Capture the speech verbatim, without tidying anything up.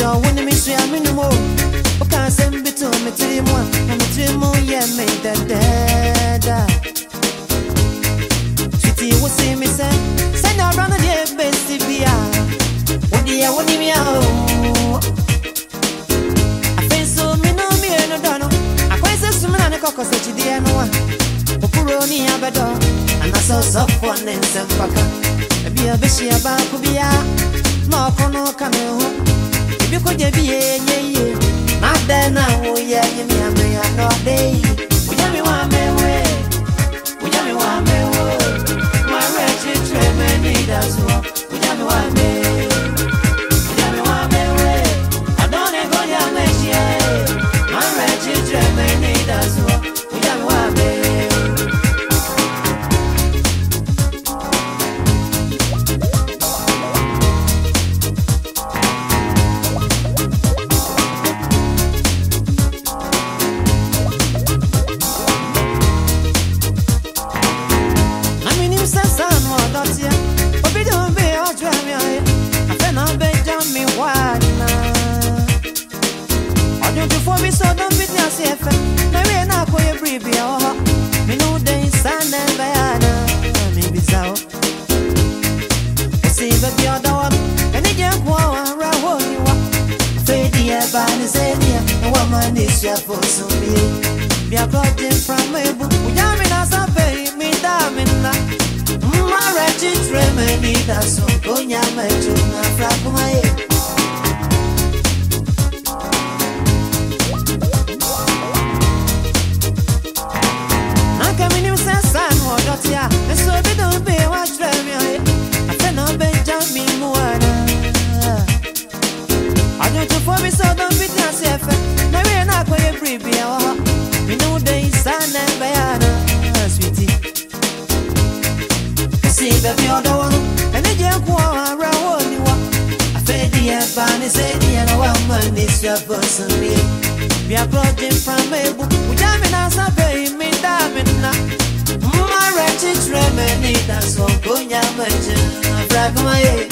don't want to miss you, I'm in the more. O can't send me to me to you more. I'm a dream more, yeah, make that dead. Sweetie, what see me say? Send her around the best if you are. What do you want me out? I feel so me no me no dono. I quite say some man a cocker such a dear no one. Opuroni abedo. And I saw soft one in some paka. Be a bishy about Kubia. No kono kanu. If you could be a ye, not then now, yeah, you mean I'm not day. We have me one way. We have me one way. My wretched treasure need us. We have me one way. We have me one way. I don't ever go down next year. My wretched treasure need us. We have me one way. Before we saw them fit your safe, my way now for your brief, me know they stand and bayana, maybe so. See the other one, and they just go and roll you up. Fade the air by the same year, and one man is your for some me. Be a clock from my book, we are in us a pay me damn in that. My wretched remedy, that's so go yama to my flap my head. And so they don't pay what drive me. I cannot Benjamin Moana. I don't know for me, so don't fit yourself. My way not for your preview. We know they stand and bayana, sweetie. See, baby, you're the one. And they just go around you. I fed the air, Barney said, and a woman is your person. We are plotting from a book. We have in us a pay me, damn it. My wretched remedy, that's all going on, but I'm my